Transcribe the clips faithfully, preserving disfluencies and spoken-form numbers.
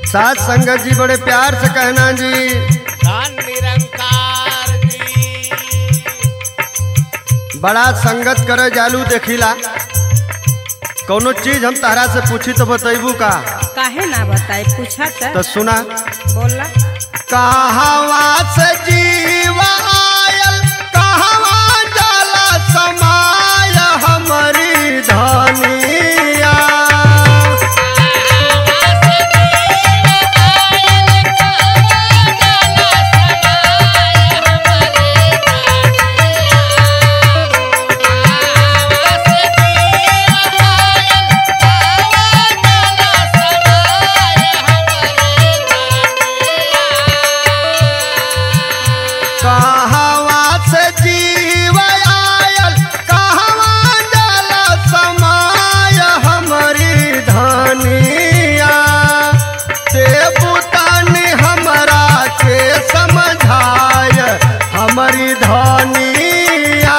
साथ संगत जी बड़े प्यार से कहना जी। धन निरंकार जी। बड़ा संगत करे जालू देखिला। कौनो चीज हम तारा से पूछी तो बतैबू का? काहे ना बताई, पूछा तो सुना। बोला। कहवा से जीव आयल कहवा जाला समाय हमारी धनिया। कहवा से जीव आयल कहवा जाला समाय हमारी धनिया। से पुतानी हमरा के समझाय हमारी धनिया।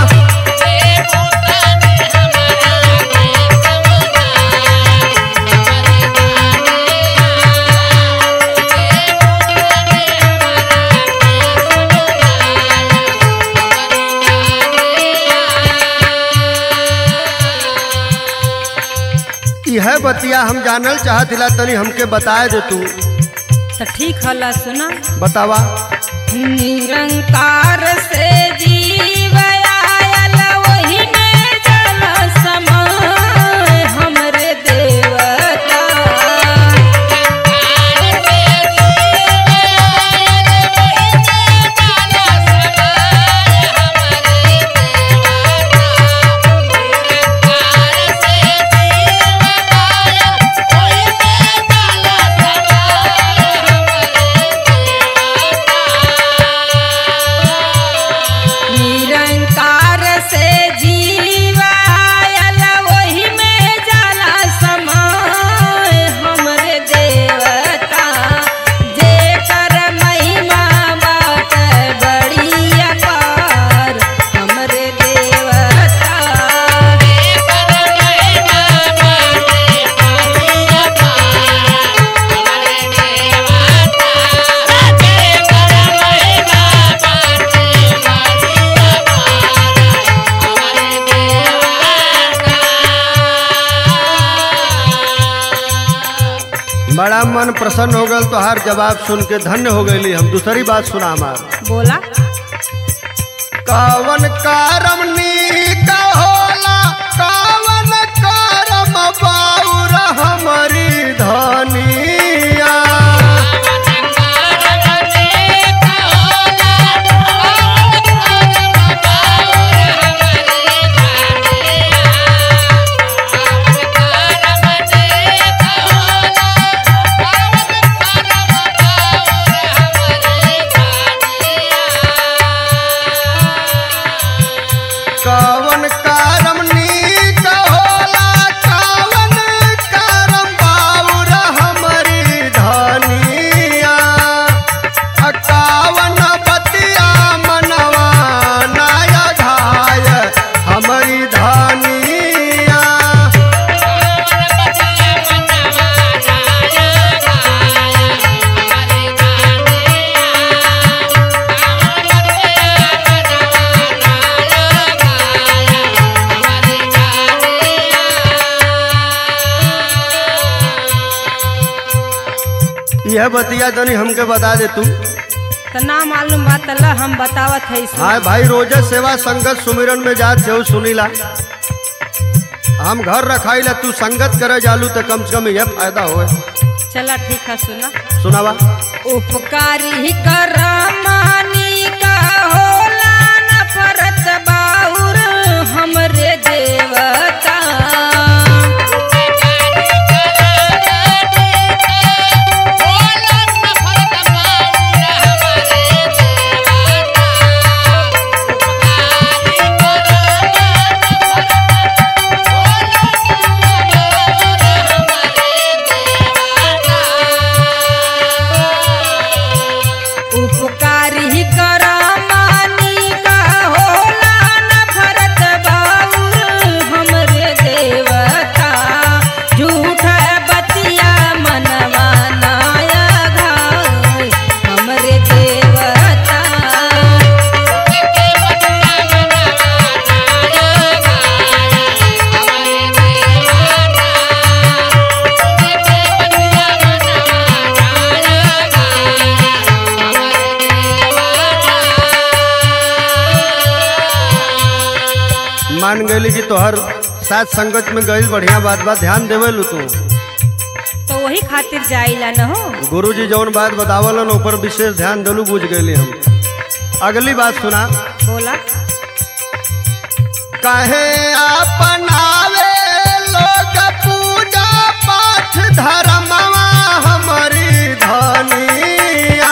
यह बतिया हम जानल चाहतिला, तनी हमके बताए दे तू। तो ठीक हला, सुना। बतावा। निरंकार से जीव आयल वही में जल समाय हमरे देवता। निरंकार से जीव आयल वही में जाला समाय हमरे देवता। जेकर महिमा बात बड़ी अपार हमरे देवता। बड़ा मन प्रसन्न हो गल तो हर जवाब सुन के धन्य हो गई। हम दूसरी बात सुना हमार। बोला। कवन करम नीक होला कवन करम बाउर हमारी धनिया। कवन करम नीक होला कवन करम बाउर हमारी धनिया। कवन बतिया मनवा नाया घाय हमारी धनिया। यह बतिया तनी हमके बता दे तू। तो ना मालूम बात ला हम बतावत है। हाँ भाई, रोजे सेवा संगत सुमिरन में जात से सुनीला। हम घर रखाइला, तू संगत करे जालू तो कम से कम यह फायदा होए। चला ठीक है, सुना। सुनावा। उपकारी करमानी का होला नफरत बाउर हमरे देवता। उपकारी करमानी का होला नफरत बाउर गई कि तोहर साथ संगत में गई बढ़िया बात बात ध्यान देवे लू तू तो वही खातिर जाइला न हो। गुरुजी जौन बात बतावलन ऊपर विशेष ध्यान दिलू बुझ गए हम। अगली बात सुना। बोला। कहे अपनावे लोग पूजा पाठ धर्मवा हमारी धनिया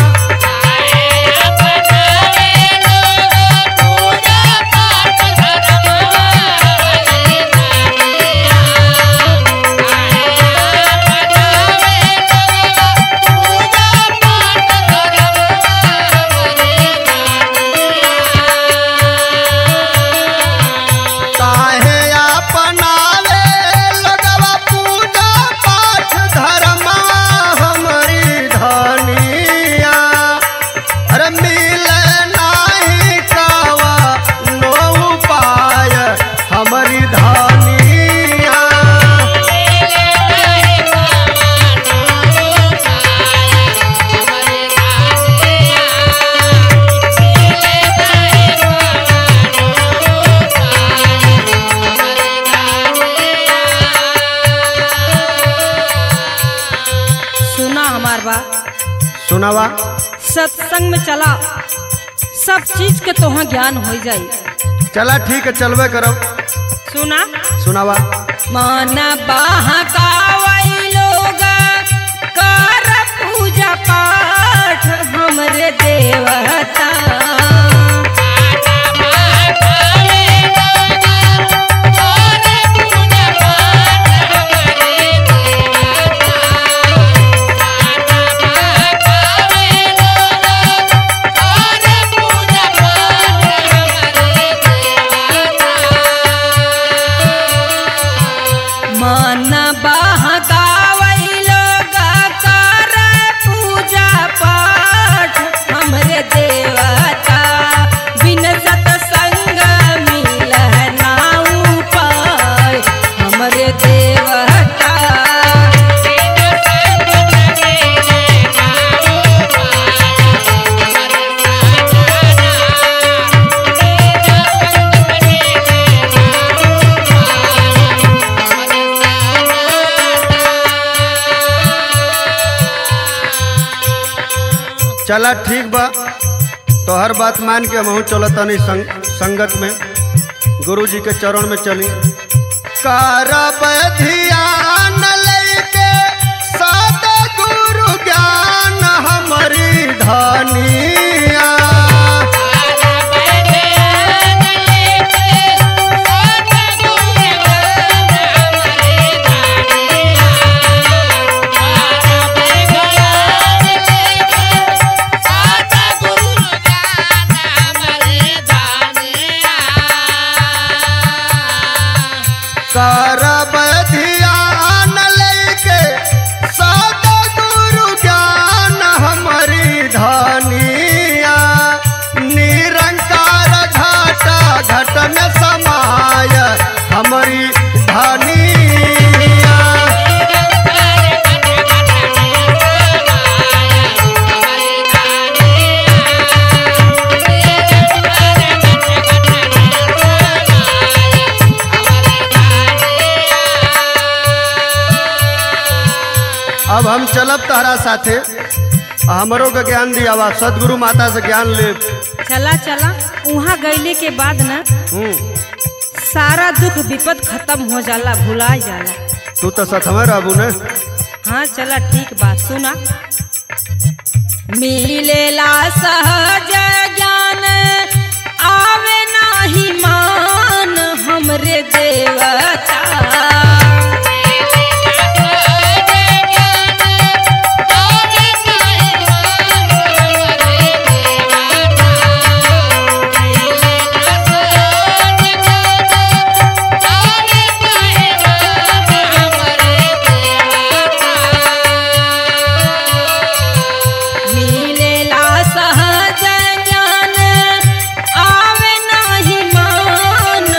सुनावा। सत्संग में चला सब चीज के तोहाँ ज्ञान हो जाई। चला ठीक है चलवे करब। सुना। सुनावा। मन बहकावई लोग कर पूजा पाठ हमरे देवता चला ठीक बा तो हर बात मान के हम चलतनी संग, संगत में गुरु जी के चरण में चली। करब ध्यान लेके सद गुरु ज्ञान हमारी धनिया करब ध्यान लेके सद गुरु ज्ञान हमारी धनिया निरंकार घाटा घट में समाय हमारी धनिया अब हम चलब तहरा साथे हमरों का ज्ञान दियावा सदगुरु माता से ज्ञान ले। चला चला वहाँ गईले के बाद न सारा दुख विपद खत्म हो जाला भुला जाला। तू तो सतमे रहबू ने। हाँ चला ठीक बात सुना। मिलेला सहज ज्ञान आवे नाही मान हमरे देवता सहज ज्ञान आवे नाही मान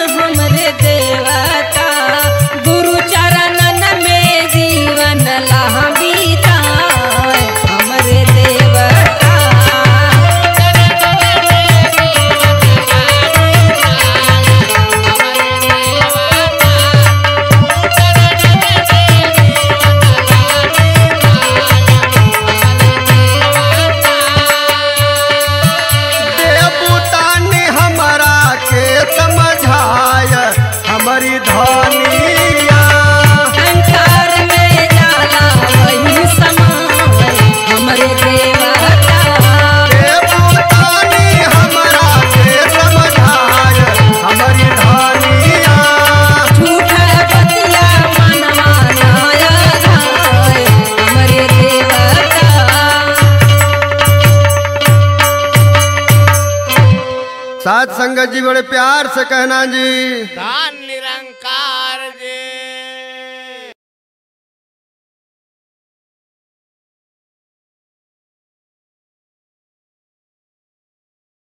साथ संगत जी बड़े प्यार से कहना जी धान निरंकार जी